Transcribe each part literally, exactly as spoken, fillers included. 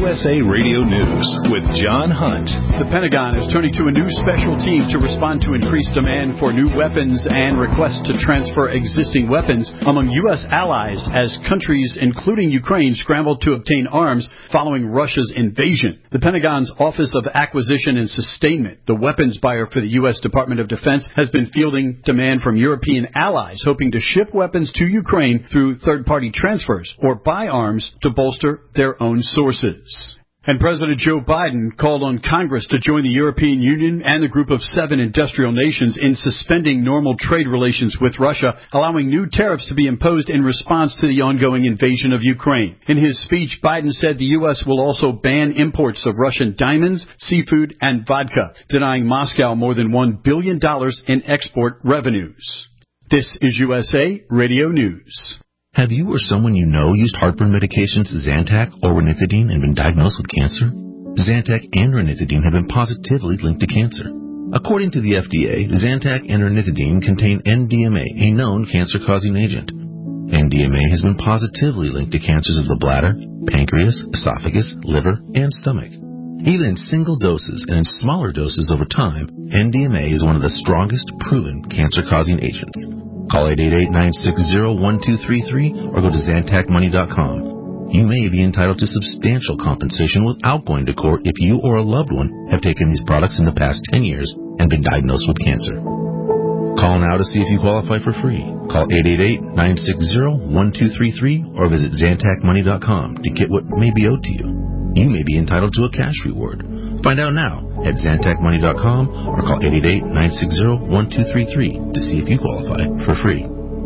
S A Radio News with John Hunt. The Pentagon is turning to a new special team to respond to increased demand for new weapons and requests to transfer existing weapons among U S allies as countries, including Ukraine, scramble to obtain arms following Russia's invasion. The Pentagon's Office of Acquisition and Sustainment, the weapons buyer for the U S Department of Defense, has been fielding demand from European allies hoping to ship weapons to Ukraine through third-party transfers or buy arms to bolster their own sources. And President Joe Biden called on Congress to join the European Union and the Group of Seven industrial nations in suspending normal trade relations with Russia, allowing new tariffs to be imposed in response to the ongoing invasion of Ukraine. In his speech, Biden said the U S will also ban imports of Russian diamonds, seafood, and vodka, denying Moscow more than one billion dollars in export revenues. This is U S A Radio News. Have you or someone you know used heartburn medications Zantac or ranitidine and been diagnosed with cancer? Zantac and ranitidine have been positively linked to cancer. According to the F D A, Zantac and ranitidine contain N D M A, a known cancer-causing agent. N D M A has been positively linked to cancers of the bladder, pancreas, esophagus, liver, and stomach. Even in single doses and in smaller doses over time, N D M A is one of the strongest proven cancer-causing agents. Call eight eight eight, nine six zero, one two three three or go to Zantac Money dot com. You may be entitled to substantial compensation without going to court if you or a loved one have taken these products in the past ten years and been diagnosed with cancer. Call now to see if you qualify for free. Call eight eight eight, nine six zero, one two three three or visit Zantac Money dot com to get what may be owed to you. You may be entitled to a cash reward. Find out now at Zantac Money dot com or call eight eight eight, nine six zero, one two three three to see if you qualify for free.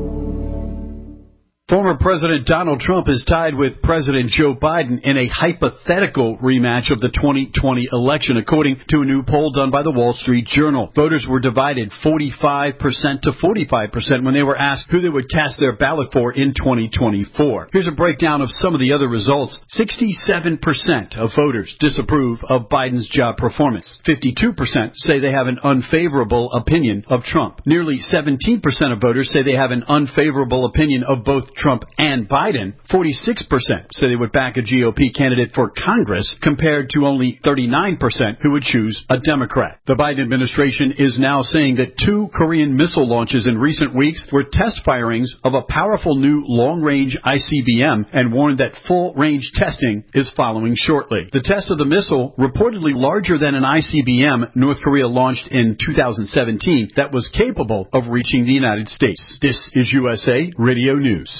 Former President Donald Trump is tied with President Joe Biden in a hypothetical rematch of the twenty twenty election, according to a new poll done by the Wall Street Journal. Voters were divided forty-five percent to forty-five percent when they were asked who they would cast their ballot for in twenty twenty-four. Here's a breakdown of some of the other results. sixty-seven percent of voters disapprove of Biden's job performance. fifty-two percent say they have an unfavorable opinion of Trump. Nearly seventeen percent of voters say they have an unfavorable opinion of both Trump and Biden. forty-six percent say they would back a G O P candidate for Congress, compared to only thirty-nine percent who would choose a Democrat. The Biden administration is now saying that two Korean missile launches in recent weeks were test firings of a powerful new long-range I C B M and warned that full-range testing is following shortly. The test of the missile, reportedly larger than an I C B M North Korea launched in two thousand seventeen, that was capable of reaching the United States. This is U S A Radio News.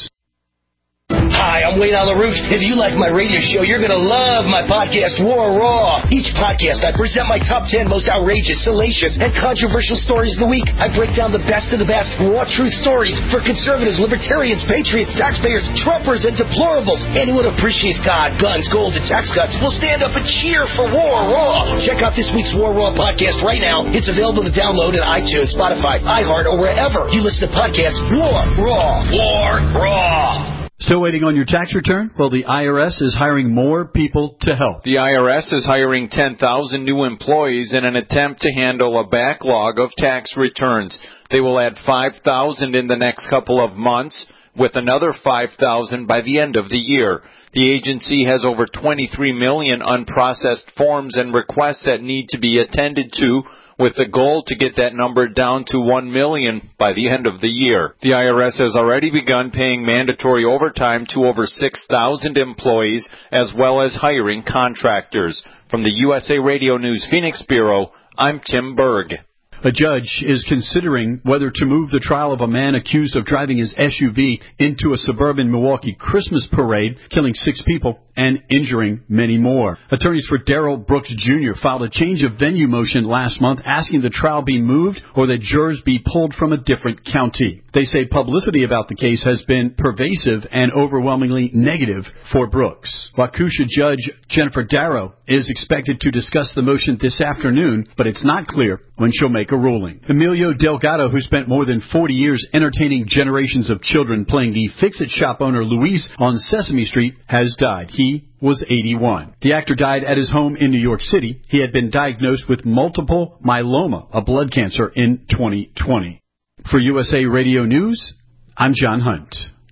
Hi, I'm Wayne on the Roof. If you like my radio show, you're going to love my podcast, War Raw. Each podcast, I present my top ten most outrageous, salacious, and controversial stories of the week. I break down the best of the best raw truth stories for conservatives, libertarians, patriots, taxpayers, Trumpers, and deplorables. Anyone who appreciates God, guns, gold, and tax cuts will stand up and cheer for War Raw. Check out this week's War Raw podcast right now. It's available to download at iTunes, Spotify, iHeart, or wherever you listen to podcasts. War Raw. War Raw. Still waiting on your tax return? Well, the I R S is hiring more people to help. The I R S is hiring ten thousand new employees in an attempt to handle a backlog of tax returns. They will add five thousand in the next couple of months, with another five thousand by the end of the year. The agency has over twenty-three million unprocessed forms and requests that need to be attended to, with the goal to get that number down to one million by the end of the year. The I R S has already begun paying mandatory overtime to over six thousand employees, as well as hiring contractors. From the U S A Radio News Phoenix Bureau, I'm Tim Berg. A judge is considering whether to move the trial of a man accused of driving his S U V into a suburban Milwaukee Christmas parade, killing six people and injuring many more. Attorneys for Darrell Brooks Junior filed a change of venue motion last month, asking the trial be moved or that jurors be pulled from a different county. They say publicity about the case has been pervasive and overwhelmingly negative for Brooks. Waukesha Judge Jennifer Darrow is expected to discuss the motion this afternoon, but it's not clear when she'll make a ruling. Emilio Delgado, who spent more than forty years entertaining generations of children playing the Fix-It shop owner Luis on Sesame Street, has died. He was eighty-one. The actor died at his home in New York City. He had been diagnosed with multiple myeloma, a blood cancer, in twenty twenty. For U S A Radio News, I'm John Hunt.